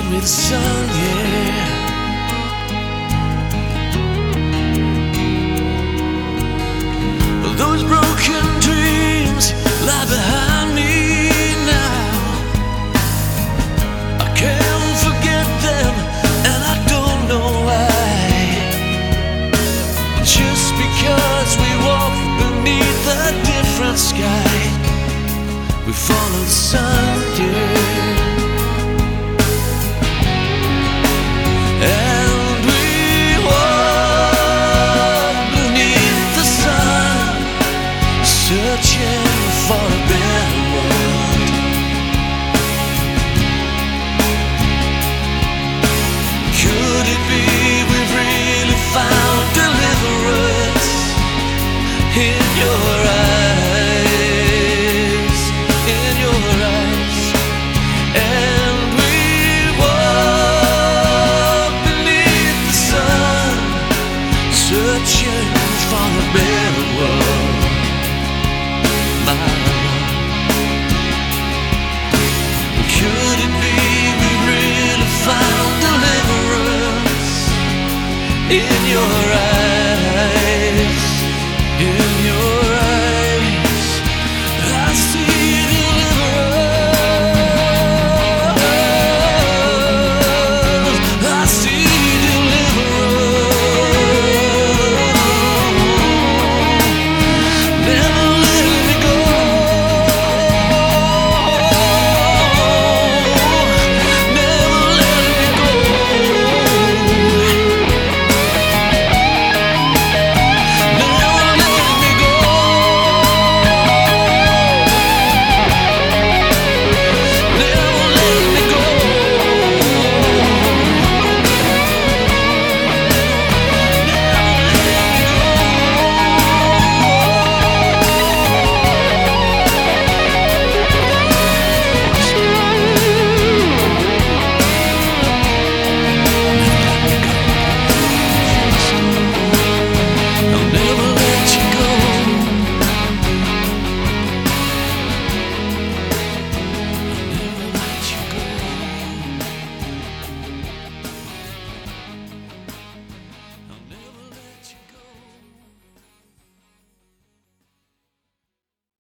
me the sun, yeah. Those broken dreams lie behind me now. I can't forget them, and I don't know why. Just because we walk beneath a different sky, we follow the sun, yeah. And we walk beneath the sun, searching for a better world. Could it be we've really found deliverance in your eyes, in your eyes? And we walk beneath the sun, searching for a better world. Could it be we really found deliverance in your eyes?